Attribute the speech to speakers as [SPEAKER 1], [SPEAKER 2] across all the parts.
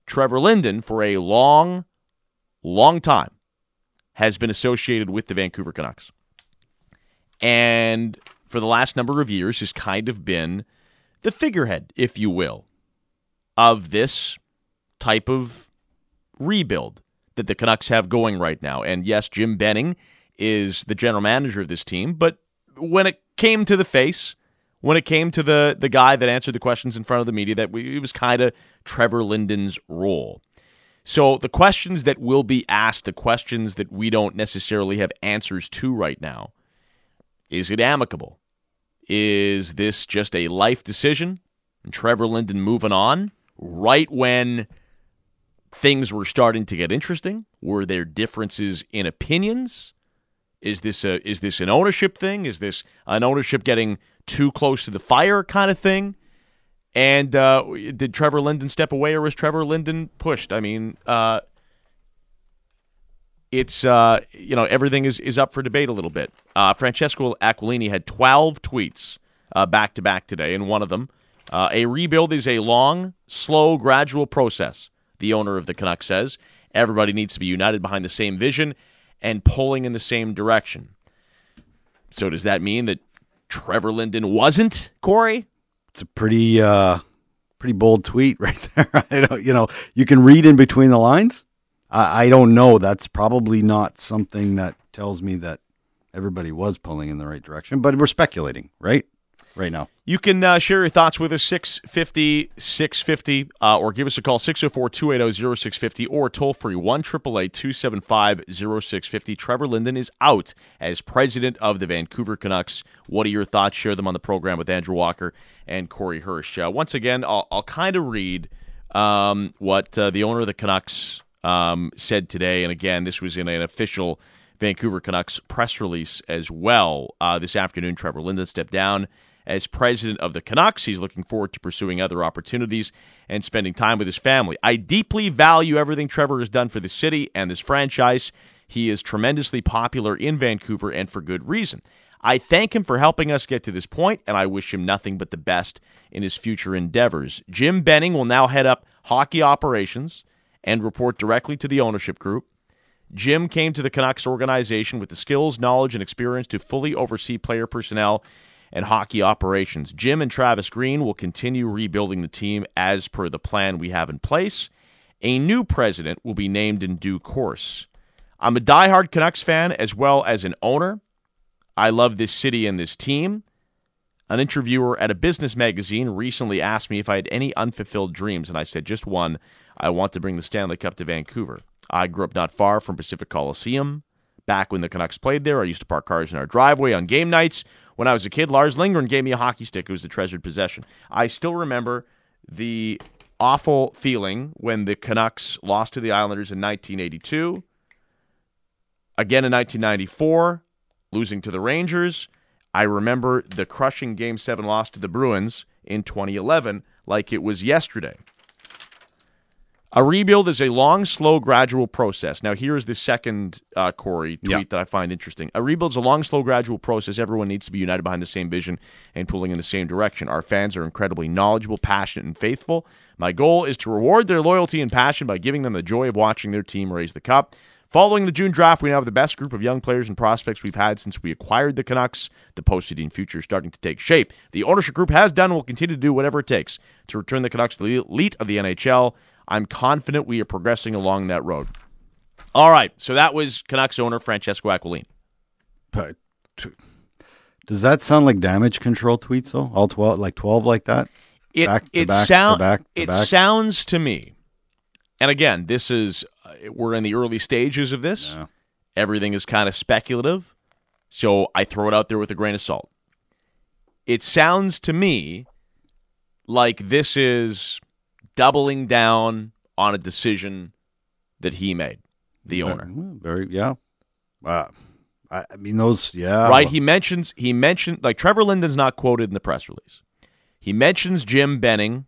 [SPEAKER 1] Trevor Linden, for a long, long time, has been associated with the Vancouver Canucks. And for the last number of years has kind of been the figurehead, if you will, of this type of rebuild that the Canucks have going right now. And yes, Jim Benning is the general manager of this team, but when it came to the face, when it came to the guy that answered the questions in front of the media, it was kind of Trevor Linden's role. So the questions that will be asked, the questions that we don't necessarily have answers to right now, is it amicable? Is this just a life decision? And Trevor Linden moving on right when things were starting to get interesting? Were there differences in opinions? Is this an ownership thing? Is this an ownership getting too close to the fire kind of thing? And did Trevor Linden step away, or was Trevor Linden pushed? I mean, it's everything is up for debate a little bit. Francesco Aquilini had 12 tweets back to back today, and one of them, a rebuild is a long, slow, gradual process. The owner of the Canucks says everybody needs to be united behind the same vision and pulling in the same direction. So does that mean that Trevor Linden wasn't, Corey?
[SPEAKER 2] It's a pretty bold tweet right there. You can read in between the lines. I don't know. That's probably not something that tells me that everybody was pulling in the right direction, but we're speculating, right now. You
[SPEAKER 1] can share your thoughts with us, 650-650, or give us a call, 604-280-0650, or toll-free, 1-888-275-0650. Trevor Linden is out as president of the Vancouver Canucks. What are your thoughts? Share them on the program with Andrew Walker and Corey Hirsch. Once again, I'll kind of read what the owner of the Canucks said today, and again, this was in an official Vancouver Canucks press release as well. This afternoon, Trevor Linden stepped down as president of the Canucks. He's looking forward to pursuing other opportunities and spending time with his family. I deeply value everything Trevor has done for the city and this franchise. He is tremendously popular in Vancouver, and for good reason. I thank him for helping us get to this point, and I wish him nothing but the best in his future endeavors. Jim Benning will now head up hockey operations and report directly to the ownership group. Jim came to the Canucks organization with the skills, knowledge, and experience to fully oversee player personnel and hockey operations. Jim and Travis Green will continue rebuilding the team as per the plan we have in place. A new president will be named in due course. I'm a diehard Canucks fan as well as an owner. I love this city and this team. An interviewer at a business magazine recently asked me if I had any unfulfilled dreams, and I said just one. I want to bring the Stanley Cup to Vancouver. I grew up not far from Pacific Coliseum. Back when the Canucks played there, I used to park cars in our driveway on game nights. When I was a kid, Lars Lindgren gave me a hockey stick. It was a treasured possession. I still remember the awful feeling when the Canucks lost to the Islanders in 1982. Again in 1994, losing to the Rangers. I remember the crushing Game 7 loss to the Bruins in 2011 like it was yesterday. A rebuild is a long, slow, gradual process. Now, here's the second, Corey, tweet that I find interesting. A rebuild is a long, slow, gradual process. Everyone needs to be united behind the same vision and pulling in the same direction. Our fans are incredibly knowledgeable, passionate, and faithful. My goal is to reward their loyalty and passion by giving them the joy of watching their team raise the cup. Following the June draft, we now have the best group of young players and prospects we've had since we acquired the Canucks. The post-season future is starting to take shape. The ownership group has done and will continue to do whatever it takes to return the Canucks to the elite of the NHL. I'm confident we are progressing along that road. All right, so that was Canucks owner Francesco Aquilini.
[SPEAKER 2] But does that sound like damage control tweets, though? All 12 like that?
[SPEAKER 1] It sounds to me, and again, this is we're in the early stages of this. Yeah. Everything is kind of speculative, so I throw it out there with a grain of salt. It sounds to me like this is doubling down on a decision that he made, the owner.
[SPEAKER 2] I mean, those, yeah.
[SPEAKER 1] Right, he mentioned, like Trevor Linden's not quoted in the press release. He mentions Jim Benning.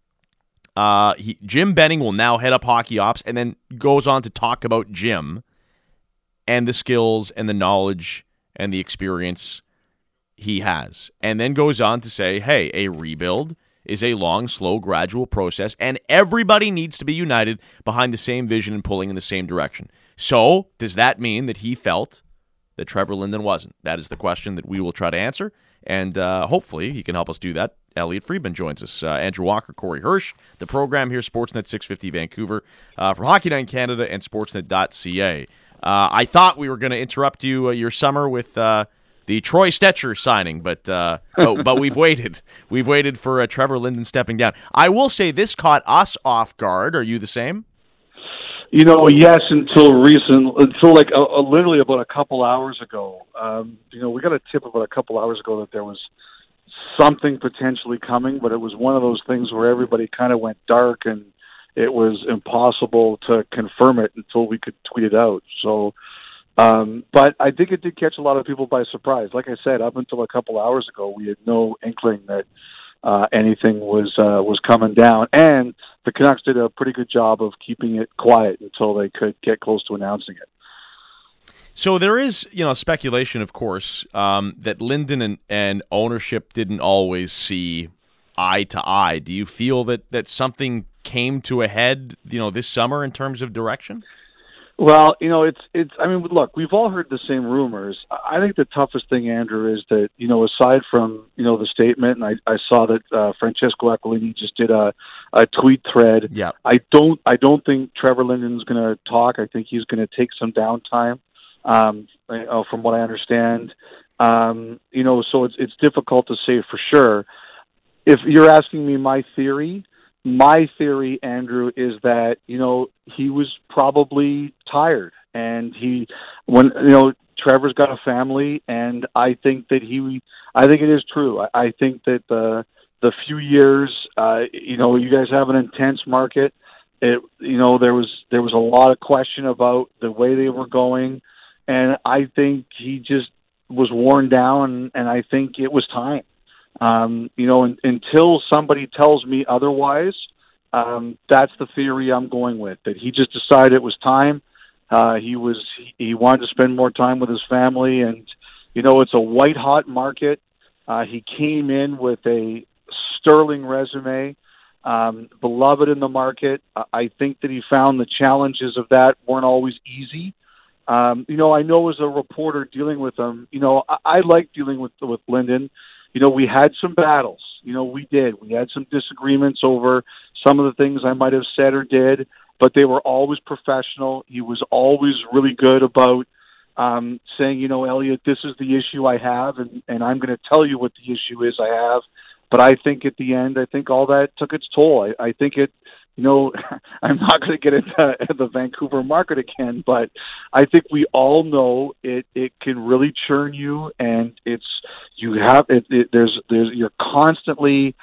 [SPEAKER 1] Jim Benning will now head up hockey ops, and then goes on to talk about Jim and the skills and the knowledge and the experience he has. And then goes on to say, hey, a rebuild is a long, slow, gradual process, and everybody needs to be united behind the same vision and pulling in the same direction. So, does that mean that he felt that Trevor Linden wasn't? That is the question that we will try to answer, and hopefully he can help us do that. Elliot Friedman joins us. Andrew Walker, Corey Hirsch, the program here, Sportsnet 650 Vancouver, from Hockey Night in Canada and Sportsnet.ca. I thought we were going to interrupt your summer with the Troy Stetcher signing, but we've waited. We've waited for Trevor Linden stepping down. I will say this caught us off guard. Are you the same?
[SPEAKER 3] Yes, until literally about a couple hours ago. We got a tip about a couple hours ago that there was something potentially coming, but it was one of those things where everybody kind of went dark and it was impossible to confirm it until we could tweet it out. So, but I think it did catch a lot of people by surprise. Like I said, up until a couple hours ago, we had no inkling that anything was coming down, and the Canucks did a pretty good job of keeping it quiet until they could get close to announcing it.
[SPEAKER 1] So there is, speculation, of course, that Linden and ownership didn't always see eye to eye. Do you feel that something came to a head, this summer in terms of direction?
[SPEAKER 3] Well, it's. I mean, look, we've all heard the same rumors. I think the toughest thing, Andrew, is that aside from the statement, and I saw that Francesco Aquilini just did a tweet thread.
[SPEAKER 1] Yeah.
[SPEAKER 3] I don't think Trevor Linden's going to talk. I think he's going to take some downtime. From what I understand, so it's difficult to say for sure. If you're asking me my theory, Andrew, is that he was probably tired, and Trevor's got a family, and I think it is true. I think that the few years, you guys have an intense market. There was a lot of question about the way they were going, and I think he just was worn down, and I think it was time. Until somebody tells me otherwise, that's the theory I'm going with, that he just decided it was time. He wanted to spend more time with his family, and, it's a white hot market. He came in with a sterling resume, beloved in the market. I think that he found the challenges of that weren't always easy. I know as a reporter dealing with him, I like dealing with Linden. We had some battles. We did. We had some disagreements over some of the things I might have said or did, but they were always professional. He was always really good about saying, Elliot, this is the issue I have, and I'm going to tell you what the issue is I have. But I think at the end, all that took its toll. I think it, I'm not going to get into the Vancouver market again, but I think we all know it can really churn you, and you're constantly,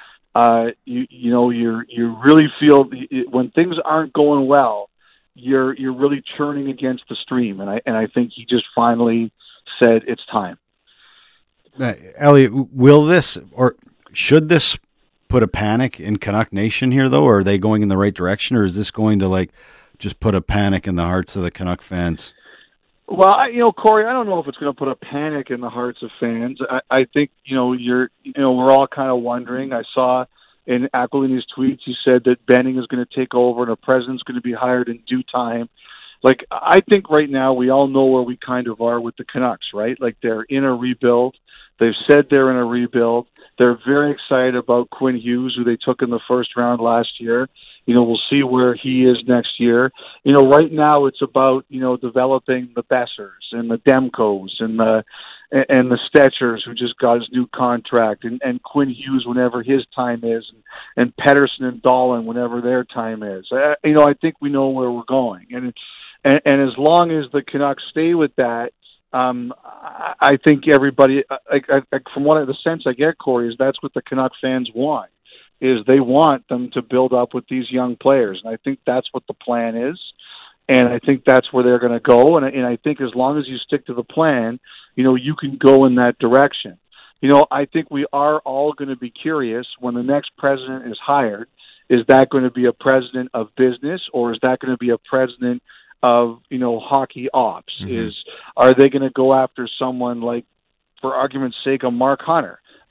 [SPEAKER 3] you really feel when things aren't going well, you're really churning against the stream, and I think he just finally said it's time.
[SPEAKER 2] Elliot, will this or should this put a panic in Canuck Nation here, though, or are they going in the right direction, or is this going to just put a panic in the hearts of the Canuck fans?
[SPEAKER 3] Well, Corey, I don't know if it's going to put a panic in the hearts of fans. I think we're all kind of wondering. I saw in Aquilini's tweets he said that Benning is going to take over and a president's going to be hired in due time. I think right now we all know where we kind of are with the Canucks, right? They're in a rebuild. They've said they're in a rebuild. They're very excited about Quinn Hughes, who they took in the first round last year. We'll see where he is next year. Right now it's about, developing the Bessers and the Demkos and the Stetchers, who just got his new contract, and Quinn Hughes whenever his time is, and Pettersson and Dahlin whenever their time is. I think we know where we're going. And as long as the Canucks stay with that, I think everybody, from the sense I get, Corey, is that's what the Canuck fans want, is they want them to build up with these young players. And I think that's what the plan is. And I think that's where they're going to go. And I think as long as you stick to the plan, you can go in that direction. I think we are all going to be curious when the next president is hired. Is that going to be a president of business, or is that going to be a president of hockey ops?
[SPEAKER 1] Mm-hmm.
[SPEAKER 3] Are they going to go after someone like, for argument's sake, a Mark Hunter?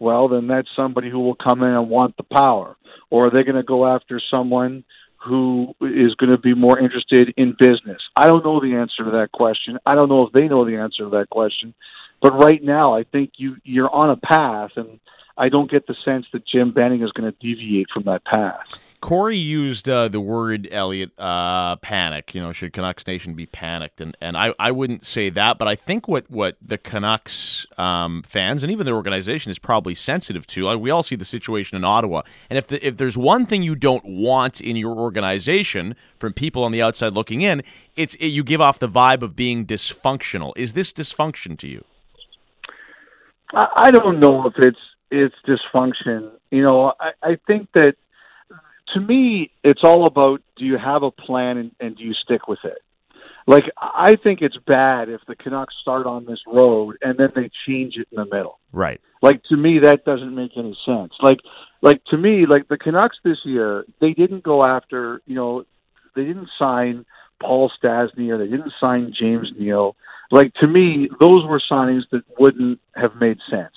[SPEAKER 3] well, then that's somebody who will come in and want the power. Or are they going to go after someone who is going to be more interested in business? I don't know the answer to that question. I don't know if they know the answer to that question. But right now, I think you're on a path, and I don't get the sense that Jim Benning is going to deviate from that path.
[SPEAKER 1] Corey used the word, Elliot, panic. Should Canucks Nation be panicked? And I wouldn't say that, but I think what the Canucks fans and even their organization is probably sensitive to. Like, we all see the situation in Ottawa, and if there's one thing you don't want in your organization from people on the outside looking in, you give off the vibe of being dysfunctional. Is this dysfunction to you?
[SPEAKER 3] I don't know if it's dysfunction. I think that, to me, it's all about, do you have a plan and do you stick with it? Like, I think it's bad if the Canucks start on this road and then they change it in the middle.
[SPEAKER 1] Right.
[SPEAKER 3] Like, to me, that doesn't make any sense. Like to me, like the Canucks this year, they didn't go after, they didn't sign Paul Stastny or they didn't sign James Neal. Like, to me, those were signings that wouldn't have made sense.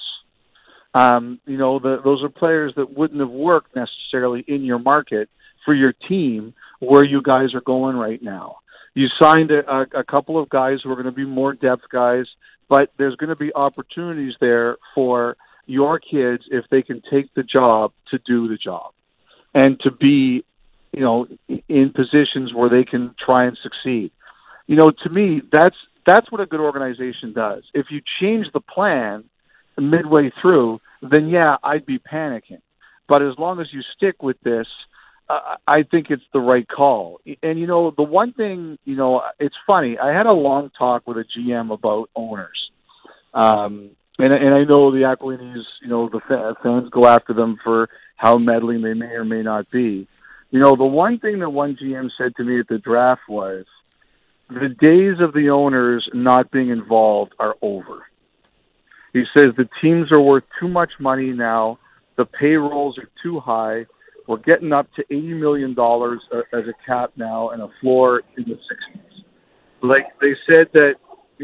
[SPEAKER 3] Those are players that wouldn't have worked necessarily in your market for your team where you guys are going right now. You signed a couple of guys who are going to be more depth guys, but there's going to be opportunities there for your kids, if they can take the job, to do the job and to be, in positions where they can try and succeed. To me, that's what a good organization does. If you change the plan midway through, then yeah, I'd be panicking. But as long as you stick with this, I think it's the right call. And, the one thing, it's funny. I had a long talk with a GM about owners. And I know the Aquilinis, the fans go after them for how meddling they may or may not be. The one thing that one GM said to me at the draft was, the days of the owners not being involved are over. He says the teams are worth too much money now. The payrolls are too high. We're getting up to $80 million as a cap now and a floor in the 60s. Like, they said that,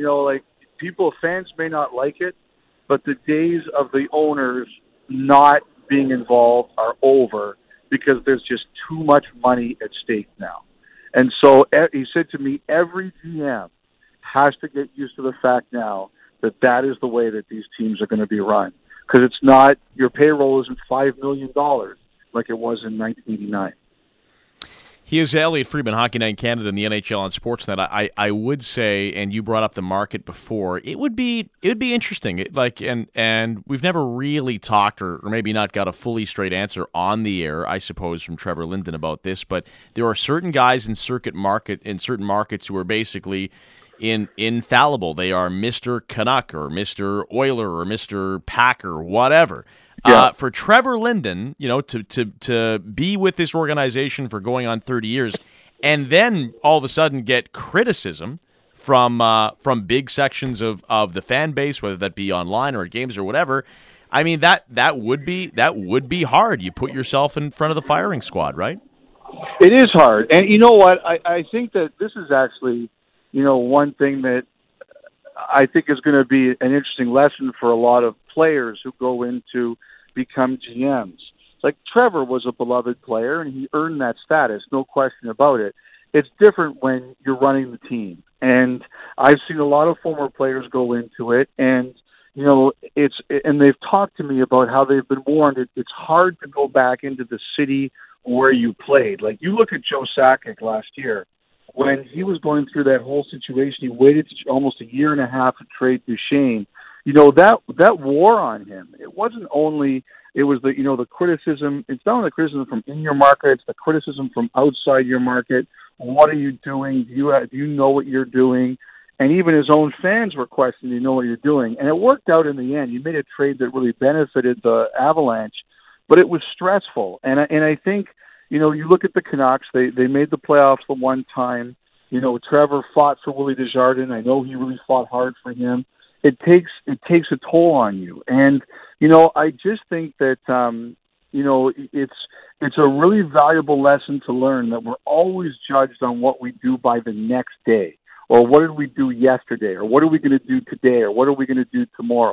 [SPEAKER 3] fans may not like it, but the days of the owners not being involved are over because there's just too much money at stake now. And so he said to me, every GM has to get used to the fact now that is the way that these teams are going to be run. Because it's not, your payroll isn't $5 million like it was in 1989.
[SPEAKER 1] He is Elliot Friedman, Hockey Night in Canada and the NHL on Sportsnet. I would say, and you brought up the market before, it would be interesting. And we've never really talked or maybe not got a fully straight answer on the air, I suppose, from Trevor Linden about this. But there are certain guys in certain markets who are basically infallible. They are Mr. Canuck or Mr. Oiler or Mr. Packer, whatever. Yeah. For Trevor Linden, to be with this organization for going on 30 years, and then all of a sudden get criticism from big sections of the fan base, whether that be online or at games or whatever. I mean, that would be hard. You put yourself in front of the firing squad, right?
[SPEAKER 3] It is hard, and you know what? I think that this is actually, one thing that I think is going to be an interesting lesson for a lot of players who go into become GMs. Like, Trevor was a beloved player, and he earned that status, no question about it. It's different when you're running the team. And I've seen a lot of former players go into it, and, and they've talked to me about how they've been warned it's hard to go back into the city where you played. Like, you look at Joe Sakic last year. When he was going through that whole situation, he waited almost a year and a half to trade Duchesne. That war on him, it wasn't only, it was the criticism. It's not only the criticism from in your market, it's the criticism from outside your market. What are you doing? Do you know what you're doing? And even his own fans were questioning, do you know what you're doing? And it worked out in the end. You made a trade that really benefited the Avalanche, but it was stressful. And I think, you look at the Canucks, they made the playoffs the one time. Trevor fought for Willie Desjardins. I know he really fought hard for him. It takes a toll on you. And, I just think that, it's a really valuable lesson to learn that we're always judged on what we do by the next day, or what did we do yesterday, or what are we going to do today, or what are we going to do tomorrow.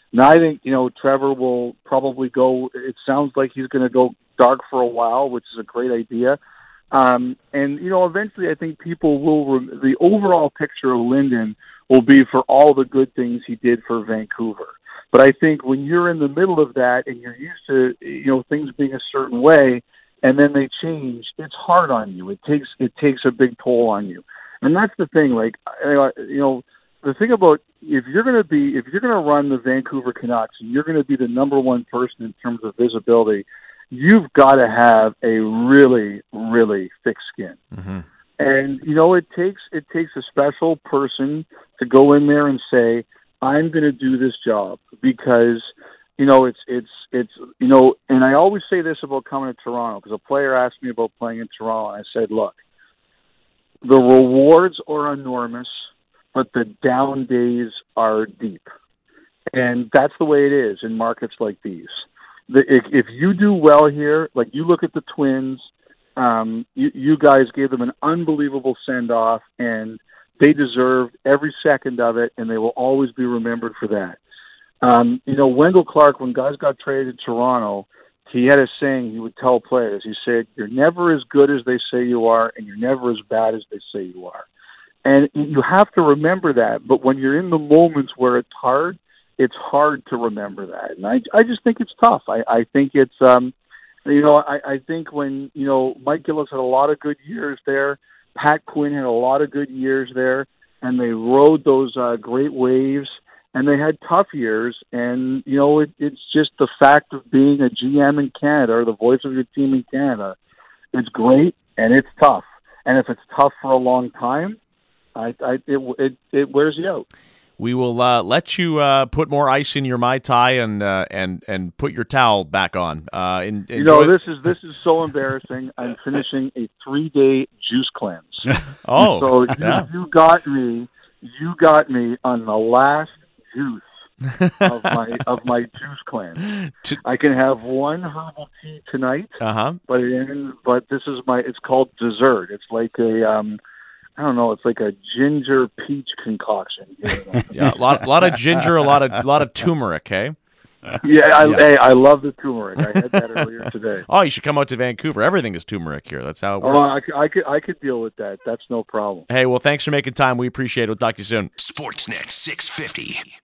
[SPEAKER 3] Now I think, Trevor will probably go, it sounds like he's going to go dark for a while, which is a great idea. And eventually I think people will, the overall picture of Linden will be for all the good things he did for Vancouver. But I think when you're in the middle of that and you're used to, things being a certain way, and then they change, it's hard on you. It takes a big toll on you. And that's the thing, the thing about if you're going to run the Vancouver Canucks and you're going to be the number one person in terms of visibility, you've got to have a really, really thick skin.
[SPEAKER 1] Mm-hmm.
[SPEAKER 3] And it takes a special person to go in there and say, I'm going to do this job because it's and I always say this about coming to Toronto, because a player asked me about playing in Toronto, and I said, look, the rewards are enormous, but the down days are deep. And that's the way it is in markets like these. If you do well here, like you look at the Twins, you guys gave them an unbelievable send-off, and they deserved every second of it, and they will always be remembered for that. Wendell Clark, when guys got traded to Toronto, he had a saying he would tell players. He said, you're never as good as they say you are, and you're never as bad as they say you are. And you have to remember that. But when you're in the moments where it's hard to remember that. And I just think it's tough. I think it's, I think when, Mike Gillis had a lot of good years there, Pat Quinn had a lot of good years there, and they rode those great waves. And they had tough years, and, it's just the fact of being a GM in Canada, or the voice of your team in Canada. It's great, and it's tough. And if it's tough for a long time, it wears you out.
[SPEAKER 1] We will let you put more ice in your Mai Tai and put your towel back on.
[SPEAKER 3] This is so embarrassing. I'm finishing a 3-day juice cleanse.
[SPEAKER 1] Oh,
[SPEAKER 3] so you got me on the last juice of my juice cleanse. I can have one herbal tea tonight, but this is it's called dessert. It's like it's like a ginger peach concoction.
[SPEAKER 1] Yeah, a lot of ginger, a lot of turmeric, hey?
[SPEAKER 3] Yeah, I love the turmeric. I had that earlier today.
[SPEAKER 1] Oh, you should come out to Vancouver. Everything is turmeric here. That's how it works.
[SPEAKER 3] I could deal with that. That's no problem.
[SPEAKER 1] Hey, well, thanks for making time. We appreciate it. We'll talk to you soon.
[SPEAKER 4] Sportsnet 650.